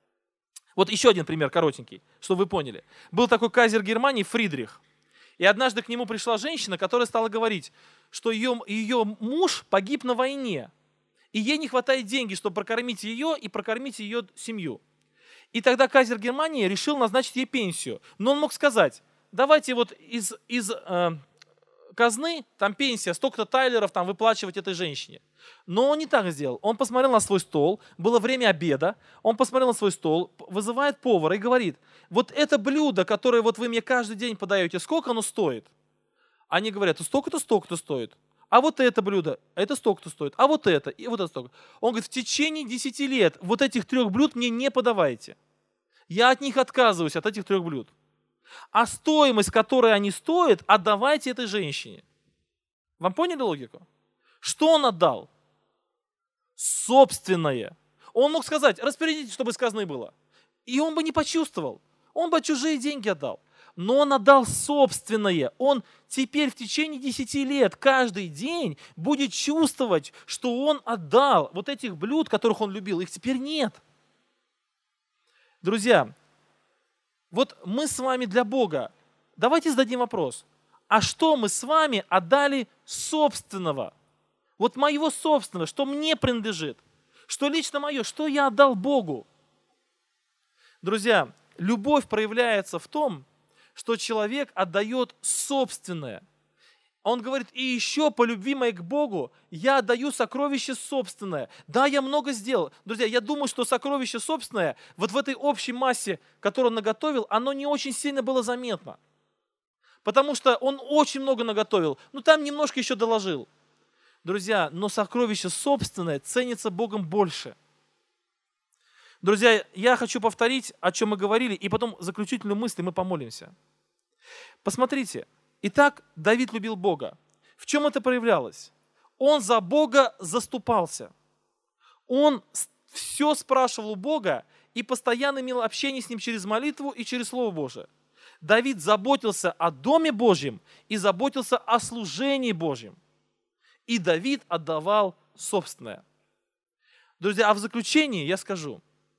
Вот еще один пример коротенький, чтобы вы поняли. Был такой кайзер Германии Фридрих. И однажды к нему пришла женщина, которая стала говорить, что ее муж погиб на войне. И ей не хватает денег, чтобы прокормить ее и прокормить ее семью. И тогда кайзер Германии решил назначить ей пенсию. Но он мог сказать, давайте вот из казны, там пенсия, столько-то тайлеров там выплачивать этой женщине. Но он не так сделал. Он посмотрел на свой стол, было время обеда, он посмотрел на свой стол, вызывает повара и говорит, вот это блюдо, которое вот вы мне каждый день подаете, сколько оно стоит? Они говорят, столько-то стоит. а вот это блюдо, это столько-то стоит, а вот это, и вот это столько. Он говорит, в течение 10 лет вот этих 3 блюд мне не подавайте. Я от них отказываюсь, от этих 3 блюд. А стоимость, которой они стоят, отдавайте этой женщине. Вам поняли логику? Что он отдал? Собственное. Он мог сказать, распорядитесь, чтобы сказано и было. И он бы не почувствовал. Он бы чужие деньги отдал. Но он отдал собственное. Он теперь в течение 10 лет каждый день будет чувствовать, что он отдал вот этих блюд, которых он любил. Их теперь нет. Друзья, вот мы с вами для Бога. Давайте зададим вопрос. А что мы с вами отдали собственного? Вот моего собственного, что мне принадлежит, что лично мое, что я отдал Богу. Друзья, любовь проявляется в том, что человек отдает собственное. Он говорит, и еще по любви моей к Богу я отдаю сокровище собственное. Да, я много сделал. Друзья, я думаю, что сокровище собственное, вот в этой общей массе, которую он наготовил, оно не очень сильно было заметно. Потому что он очень много наготовил, но там немножко еще доложил. Друзья, но сокровище собственное ценится Богом больше. Друзья, я хочу повторить, о чем мы говорили, и потом заключительную мысль, и мы помолимся. Посмотрите, итак, Давид любил Бога. В чем это проявлялось? Он за Бога заступался. Он все спрашивал у Бога и постоянно имел общение с Ним через молитву и через Слово Божие. Давид заботился о Доме Божьем и заботился о служении Божьем. И Давид отдавал собственное. Друзья, а в заключение я скажу.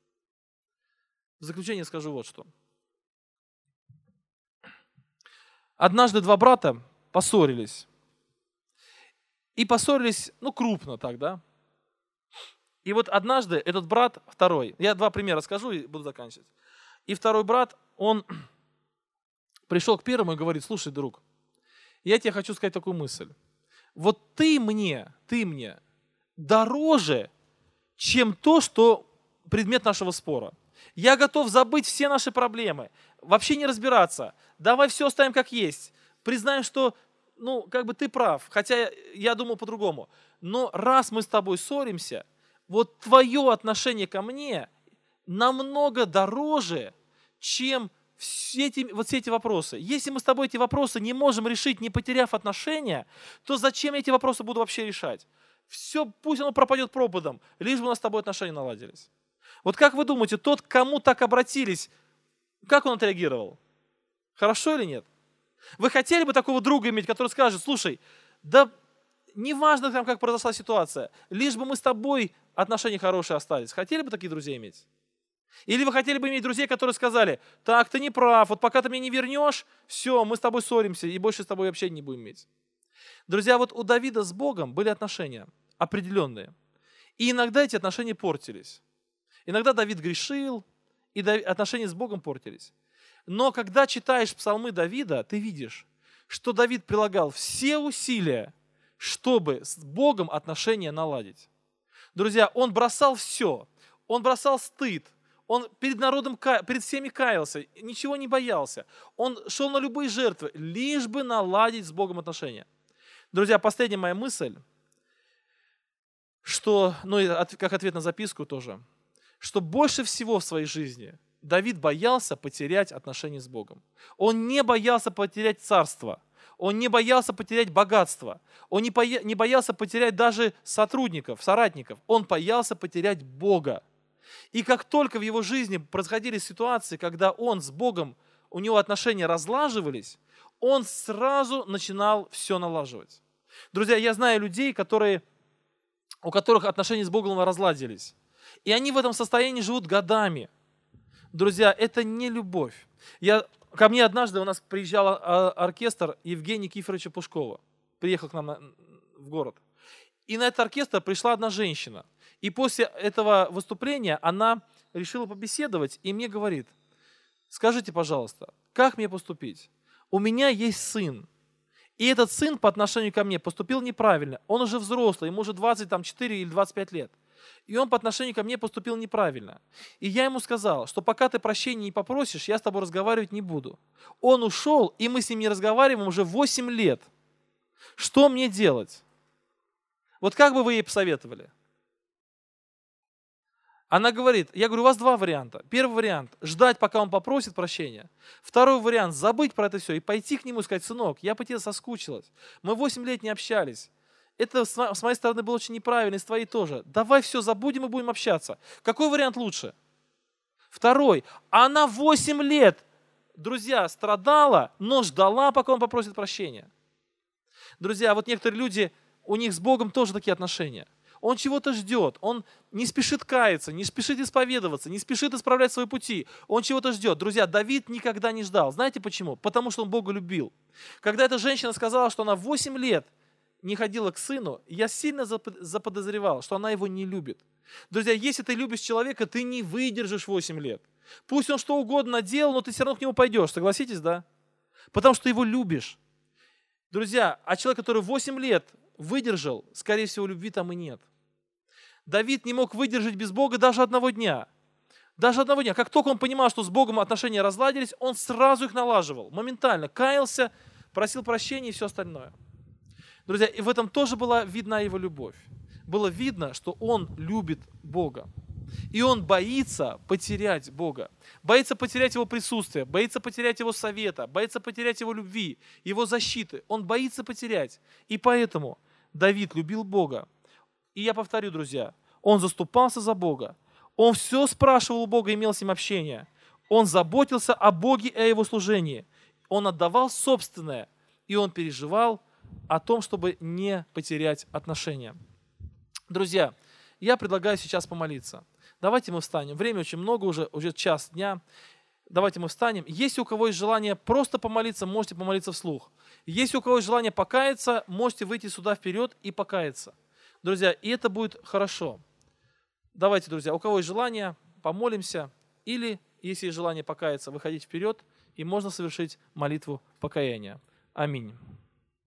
Вот что. Однажды 2 брата поссорились. И поссорились, крупно так, да? И вот однажды этот брат, второй, я 2 примера скажу и буду заканчивать. И второй брат, он пришел к первому и говорит, слушай, друг, я тебе хочу сказать такую мысль. Вот ты мне дороже, чем то, что предмет нашего спора. Я готов забыть все наши проблемы, вообще не разбираться. Давай все оставим как есть. Признаем, что, ты прав, хотя я думал по-другому. Но раз мы с тобой ссоримся, вот твое отношение ко мне намного дороже, чем все эти вопросы. Если мы с тобой эти вопросы не можем решить, не потеряв отношения, то зачем я эти вопросы буду вообще решать? Все, пусть оно пропадет пропадом, лишь бы у нас с тобой отношения наладились. Вот как вы думаете, тот, к кому так обратились, как он отреагировал? Хорошо или нет? Вы хотели бы такого друга иметь, который скажет, слушай, да неважно, как произошла ситуация, лишь бы мы с тобой отношения хорошие остались. Хотели бы такие друзья иметь? Или вы хотели бы иметь друзей, которые сказали, так, ты не прав, вот пока ты мне не вернешь, все, мы с тобой ссоримся и больше с тобой вообще не будем иметь. Друзья, вот у Давида с Богом были отношения определенные. И иногда эти отношения портились. Иногда Давид грешил, и отношения с Богом портились. Но когда читаешь псалмы Давида, ты видишь, что Давид прилагал все усилия, чтобы с Богом отношения наладить. Друзья, он бросал все. Он бросал стыд. Он перед народом, перед всеми каялся, ничего не боялся. Он шел на любые жертвы, лишь бы наладить с Богом отношения. Друзья, последняя моя мысль, что, как ответ на записку тоже, что больше всего в своей жизни Давид боялся потерять отношения с Богом. Он не боялся потерять царство, он не боялся потерять богатство, он не боялся потерять даже соратников, он боялся потерять Бога. И как только в его жизни происходили ситуации, когда он с Богом, у него отношения разлаживались, он сразу начинал все налаживать. Друзья, я знаю людей, у которых отношения с Богом разладились. И они в этом состоянии живут годами. Друзья, это не любовь. Ко мне однажды у нас приезжал оркестр Евгения Кифоровича Пушкова. Приехал к нам в город. И на этот оркестр пришла одна женщина. И после этого выступления она решила побеседовать и мне говорит, скажите, пожалуйста, как мне поступить? У меня есть сын. И этот сын по отношению ко мне поступил неправильно. Он уже взрослый, ему уже 24 или 25 лет. И он по отношению ко мне поступил неправильно. И я ему сказал, что пока ты прощения не попросишь, я с тобой разговаривать не буду. Он ушел, и мы с ним не разговариваем уже 8 лет. Что мне делать? Вот как бы вы ей посоветовали? Она говорит, я говорю, у вас два варианта. Первый вариант – ждать, пока он попросит прощения. Второй вариант – забыть про это все и пойти к нему и сказать, сынок, я по тебе соскучилась. Мы 8 лет не общались. Это с моей стороны было очень неправильно, и с твоей тоже. Давай все забудем и будем общаться. Какой вариант лучше? Второй. Она 8 лет, друзья, страдала, но ждала, пока он попросит прощения. Друзья, вот некоторые люди, у них с Богом тоже такие отношения. Он чего-то ждет, он не спешит каяться, не спешит исповедоваться, не спешит исправлять свои пути. Он чего-то ждет. Друзья, Давид никогда не ждал. Знаете почему? Потому что он Бога любил. Когда эта женщина сказала, что она 8 лет не ходила к сыну, я сильно заподозревал, что она его не любит. Друзья, если ты любишь человека, ты не выдержишь 8 лет. Пусть он что угодно делал, но ты все равно к нему пойдешь. Согласитесь, да? Потому что ты его любишь. Друзья, а человек, который 8 лет выдержал, скорее всего, любви там и нет. Давид не мог выдержать без Бога даже одного дня. Даже одного дня. Как только он понимал, что с Богом отношения разладились, он сразу их налаживал. Моментально каялся, просил прощения и все остальное. Друзья, и в этом тоже была видна его любовь. Было видно, что он любит Бога. И он боится потерять Бога. Боится потерять Его присутствие, боится потерять Его совета, боится потерять Его любви, Его защиты. Он боится потерять. И поэтому Давид любил Бога. И я повторю, друзья, он заступался за Бога. Он все спрашивал у Бога, имел с ним общение. Он заботился о Боге и о Его служении. Он отдавал собственное. И он переживал о том, чтобы не потерять отношения. Друзья, я предлагаю сейчас помолиться. Давайте мы встанем. Время очень много, уже час дня. Давайте мы встанем. Если у кого есть желание просто помолиться, можете помолиться вслух. Если у кого есть желание покаяться, можете выйти сюда вперед и покаяться. Друзья, и это будет хорошо. Давайте, друзья, у кого есть желание, помолимся. Или, если есть желание покаяться, выходить вперед, и можно совершить молитву покаяния. Аминь.